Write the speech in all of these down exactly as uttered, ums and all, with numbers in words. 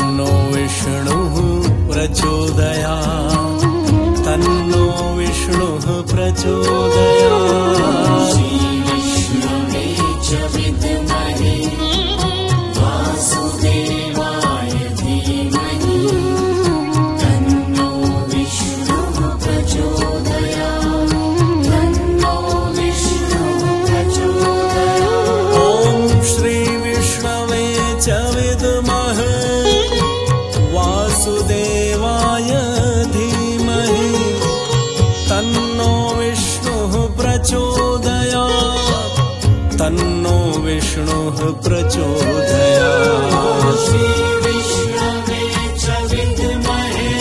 तन्नो विष्णुः प्रचोदयात् तन्नो विष्णुः प्रचोदयात्। श्रीविष्णवे च विद्महे वासुदेवाय धीमहि तन्नो विष्णुः प्रचोदयात् तन्नो विष्णुः प्रचोदयात्। ॐ श्री विष्णवे च विद्महे वासुदेवाय धीमहि तन्नो विष्णुः प्रचोदयात् तन्नो विष्णुः प्रचोदयात्। श्रीविष्णवे च विद्महे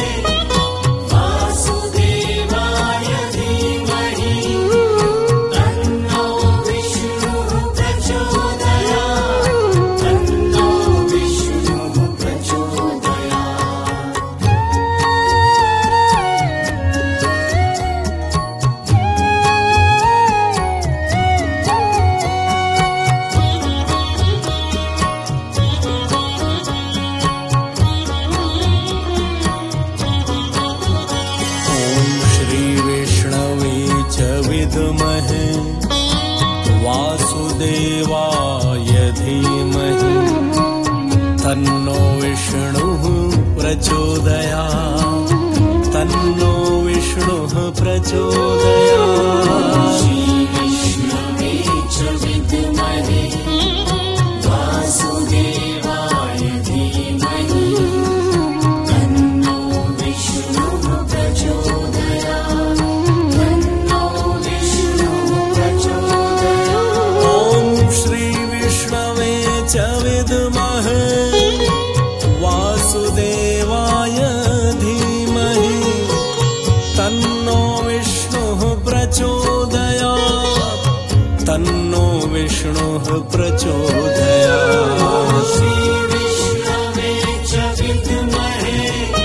वासुदेवाय धीमहि तन्नो विष्णुः प्रचोदयात् तन्नो विष्णुः प्रचोदयात्। विद्महे वासुदेवाय धीमहि तन्नो विष्णुः प्रचोदयात् तन्नो विष्णुः प्रचोदयात्। श्रीविष्णवे च विद्महे वासुदेवाय धीमहि तन्नो विष्णुः प्रचोदयात् तन्नो विष्णुः प्रचोदयात्। ॐ श्री विष्णवे च विद्महे वासुदेवाय धीमहि तन्नो विष्णुः प्रचोदयात् तन्नो विष्णुः प्रचोदयात्। श्रीविष्णवे च विद्महे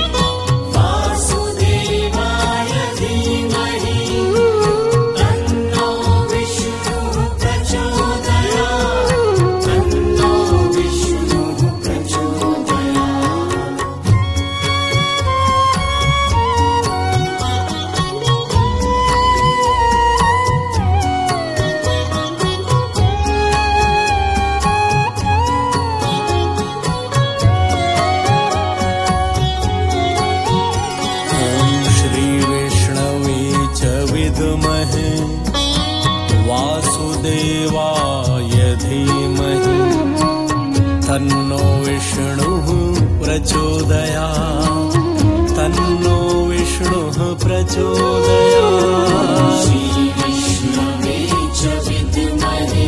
वासुदेवाय धीमहि तन्नो विष्णुः प्रचोदयात् तन्नो विष्णुः प्रचोदयात्। विद्महे वासुदेवाय धीमहि तन्नो विष्णुः प्रचोदयात् तन्नो विष्णुः प्रचोदयात्। श्रीविष्णवे च विद्महे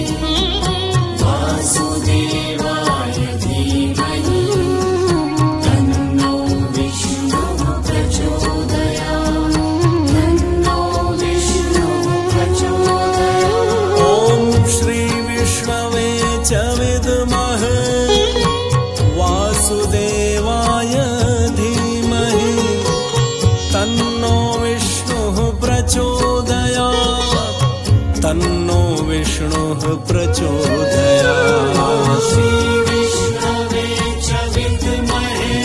वासुदेवाय धीमहि तन्नो विष्णुः प्रचोदयात् तन्नो विष्णुः प्रचोदयात्। ॐ श्री विष्णवे च विद्महे वासुदेवाय धीमहि तन्नो विष्णुः प्रचोदयात् तन्नो विष्णुः प्रचोदयात्। श्रीविष्णवे च विद्महे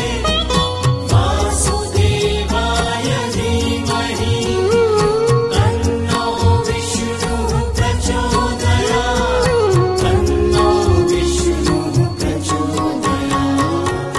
वासुदेवाय धीमहि तन्नो विष्णुः प्रचोदयात् तन्नो विष्णुः प्रचोदयात्।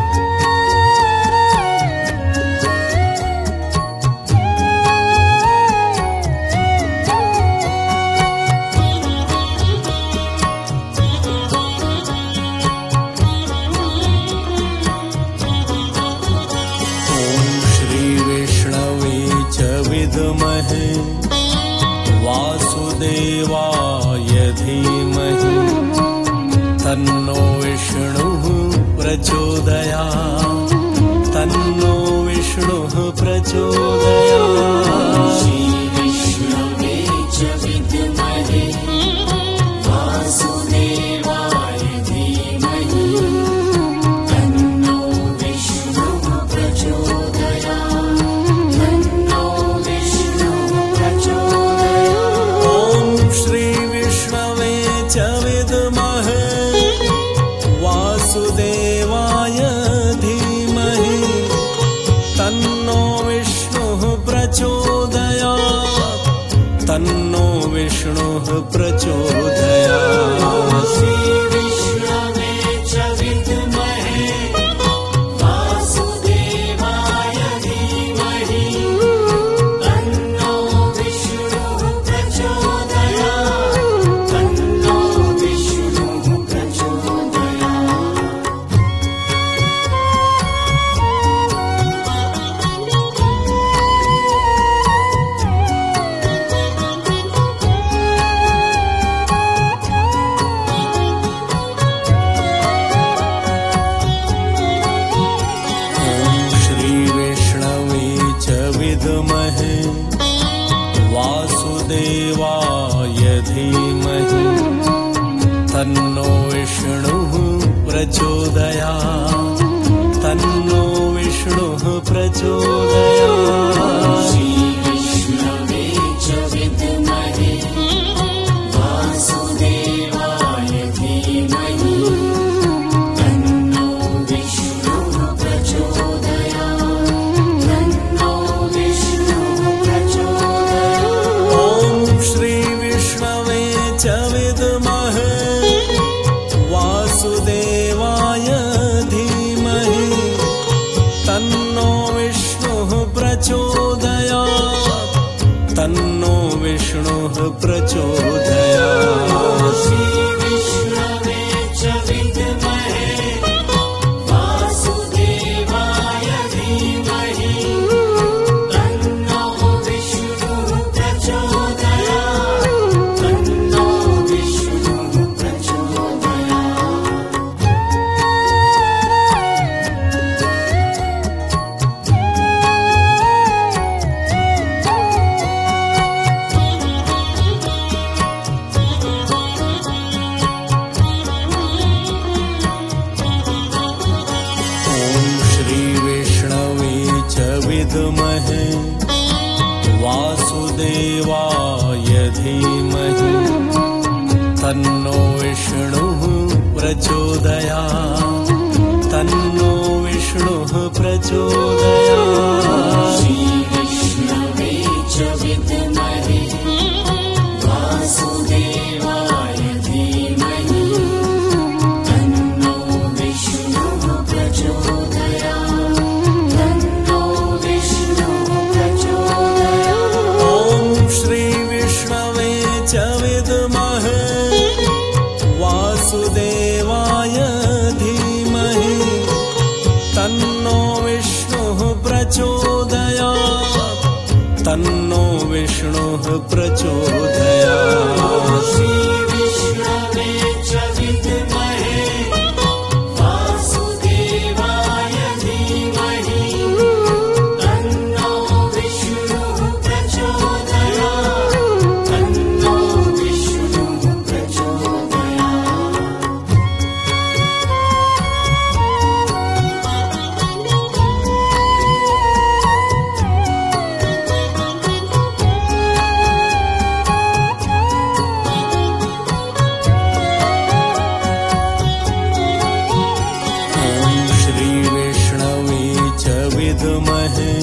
विद्महे वासुदेवाय धीमहि तन्नो विष्णुः प्रचोदयात् तन्नो विष्णुः प्रचोदयात्। श्रीविष्णवे च विद्महे वासुदेवाय धीमहि तन्नो विष्णुः प्रचोदयात् तन्नो विष्णुः प्रचोदयात्। ॐ श्री विष्णवे च विद्महे वासुदेवाय धीमहि प्रचोदयात्। श्रीविष्णवे च विद्महे वासुदेवाय धीमहि तन्नो विष्णुः प्रचोदयात् तन्नो विष्णुः प्रचोदयात्। विद्महे वासुदेवाय धीमहि तन्नो विष्णुः प्रचोदयात् तन्नो विष्णुः प्रचोदयात्। श्रीविष्णवे च विद्महे वासुदेवाय धीमहि तन्नो विष्णुः प्रचोदयात् तन्नो विष्णुः प्रचोदयात्। ॐ श्री विष्णवे च विद्महे वासुदेवाय धीमहि तन्नो विष्णुः प्रचोदयात् तन्नो विष्णुः प्रचोदयात्। श्रीविष्णवे च विद्महे वासुदेवाय धीमहि तन्नो विष्णुः प्रचोदयात् तन्नो विष्णुः प्रचोदयात्। विद्महे वासुदेवाय धीमहि तन्नो विष्णुः प्रचोदयात् तन्नो विष्णुः प्रचोदयात्। श्रीविष्णवे च विद्महे वासुदेवाय धीमहि तन्नो विष्णुः प्रचोदयात् तन्नो विष्णुः प्रचोदयात्। ॐ श्री विष्णवे च विद्महे वासुदेवाय धीमहि तन्नो विष्णुः प्रचोदयात् तन्नो विष्णुः प्रचोदयात्। श्रीविष्णवे च विद्महे वासुदेवाय धीमहि तन्नो विष्णुः प्रचोदयात् तन्नो विष्णुः प्रचोदयात्। विद्महे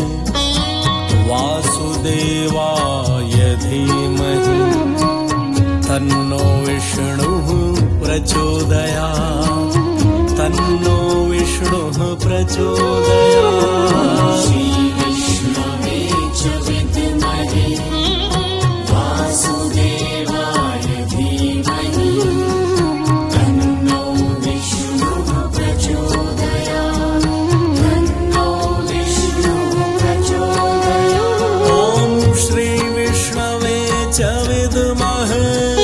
वासुदेवाय धीमहि तन्नो विष्णुः प्रचोदयात् तन्नो विष्णुः प्रचोदयात्। श्रीविष्णवे च विद्महे वासुदेवाय धीमहि तन्नो विष्णुः प्रचोदयात् तन्नो विष्णुः प्रचोदयात्। ॐ श्री विष्णवे च विद्महे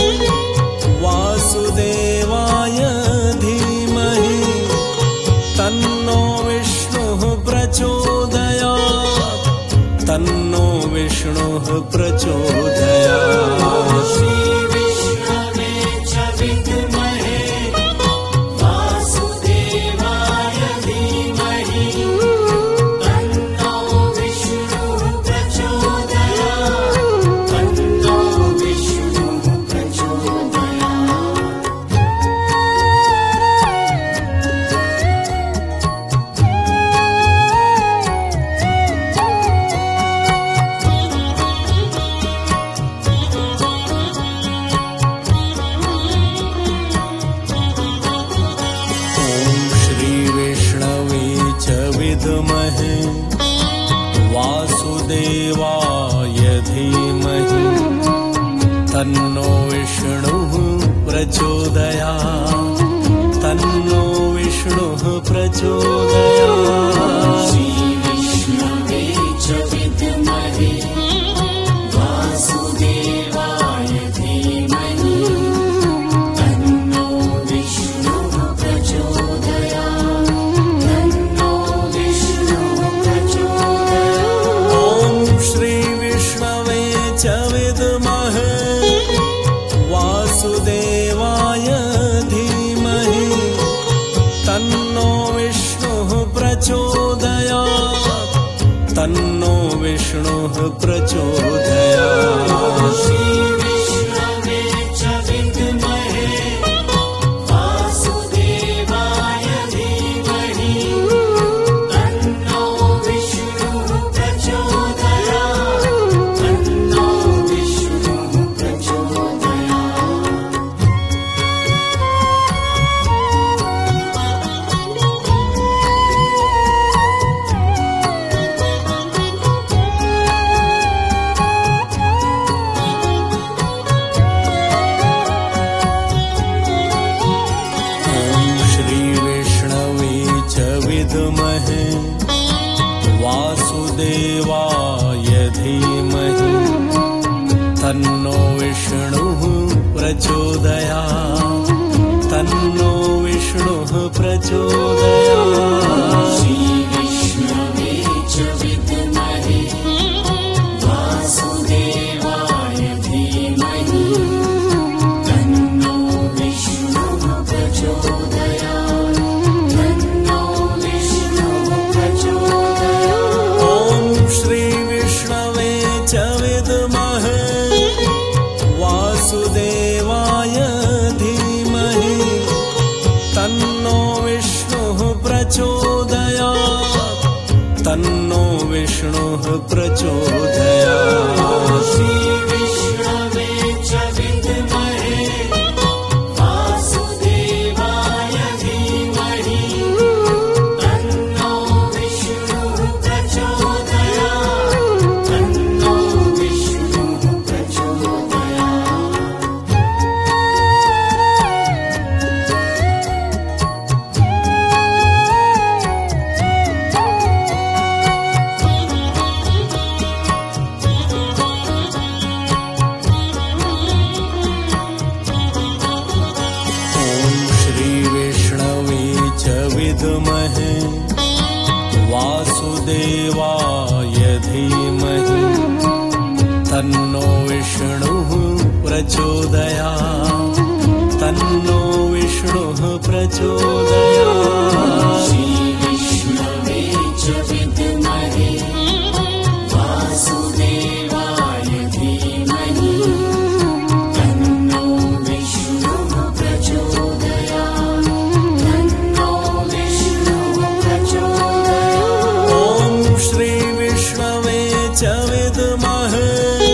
वासुदेवाय धीमहि तन्नो विष्णुः प्रचोदयात् तन्नो विष्णुः प्रचोदयात्। श्रीविष्णवे च विद्महे वासुदेवाय धीमहि तन्नो विष्णुः प्रचोदयात् तन्नो विष्णुः प्रचोदयात्। विद्महे वासुदेवाय धीमहि तन्नो विष्णुः प्रचोदयात् तन्नो विष्णुः प्रचोदयात् श्रीविष्णवे च विद्महे वासुदेवाय धीमहि तन्नो विष्णुः प्रचोदयात् तन्नो विष्णुः प्रचोदयात् ॐ श्रीविष्णवे च विद्महे वासुदेवाय धीमहि तन्नो विष्णुः प्रचोदयात् तन्नो विष्णुः प्रचोदयात् श्रीविष्णवे च विद्महे वासुदेवाय धीमहि तन्नो विष्णुः प्रचोदयात् तन्नो विष्णुः प्रचोदयात् ॐ श्रीविष्णवे च विद्महे वासुदेवाय धीमहि तन्नो विष्णुः प्रचोदयात् तन्नो विष्णुः प्रचोदयात् श्रीविष्णवे च विद्महे वासुदेवाय धीमहि तन्नो विष्णुः प्रचोदयात् तन्नो विष्णुः प्रचोदयात् ॐ श्रीविष्णवे च विद्महे वासुदेवाय धीमहि तन्नो विष्णुः प्रचोदयात् तन्नो विष्णुः प्रचोदयात् श्रीविष्णवे च विद्महे वासुदेवाय धीमहि तन्नो विष्णुः प्रचोदयात् तन्नो विष्णुः प्रचोदयात् ॐ श्रीविष्णवे च विद्महे वासुदेवाय धीमहि तन्नो विष्णुः प्रचोदयात् तन्नो विष्णुः प्रचोदयात् श्रीविष्णवे च विद्महे वासुदेवाय धीमहि तन्नो विष्णुः प्रचोदयात् तन्नो विष्णुः प्रचोदयात् ॐ श्रीविष्णवे च विद्महे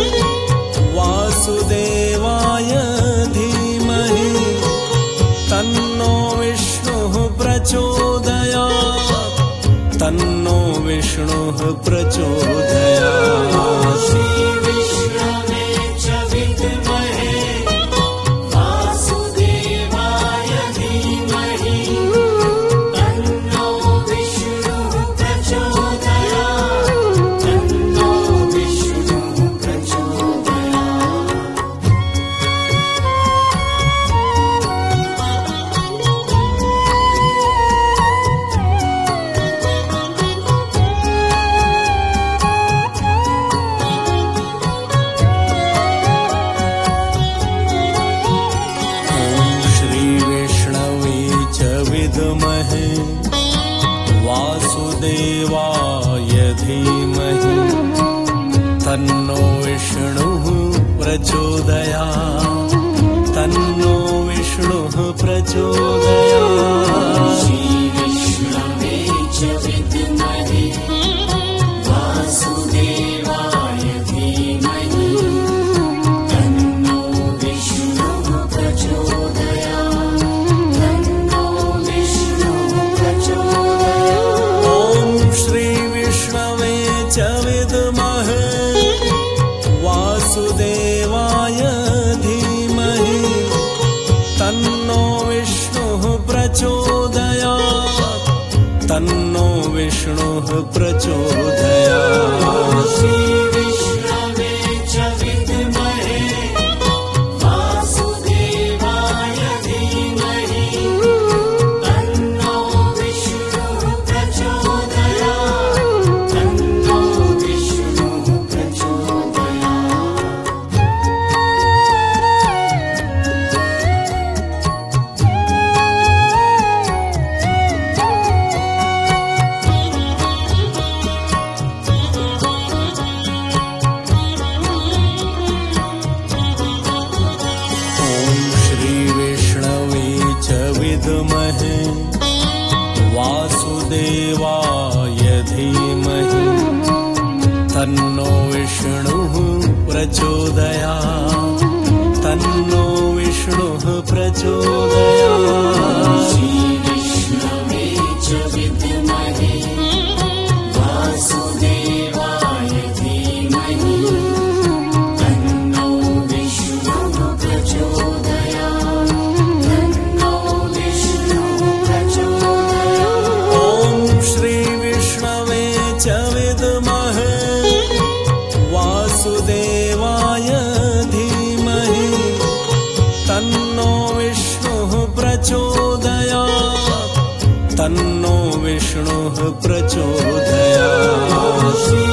वासुदेवाय धीमहि तन्नो विष्णुः प्रचोदयात् तन्नो विष्णुः प्रचोदयात् श्रीविष्णवे च विद्महे वासुदेवाय धीमहि तन्नो विष्णुः प्रचोदयात् तन्नो विष्णुः प्रचोदयात् ॐ श्रीविष्णवे च विद्महे वासुदेवाय धीमहि तन्नो विष्णुः प्रचोदयात् तन्नो विष्णुः प्रचोदयात् श्रीविष्णवे च विद्महे वासुदेवाय धीमहि तन्नो विष्णुः प्रचोदयात् तन्नो विष्णुः प्रचोदयात् तन्नो विष्णुः प्रचोदयात्। श्रीविष्णवे च विद्महे वासुदेवाय धीमहि तन्नो विष्णुः प्रचोदयात्। तन्नो विष्णुः प्रचोदयात्। विद्महे वासुदेवाय धीमहि तन्नो विष्णुः प्रचोदयात्। तन्नो विष्णुः प्रचोदयात्। श्रीविष्णवे च विद्महे वासुदेवाय धीमहि तन्नो विष्णुः प्रचोदयात्। तन्नो विष्णुः प्रचोदयात्। ॐ श्री विष्णवे च विद्महे वासुदेवाय धीमहि तन्नो विष्णुः प्रचोदयात्। तन्नो विष्णुः प्रचोदयात्।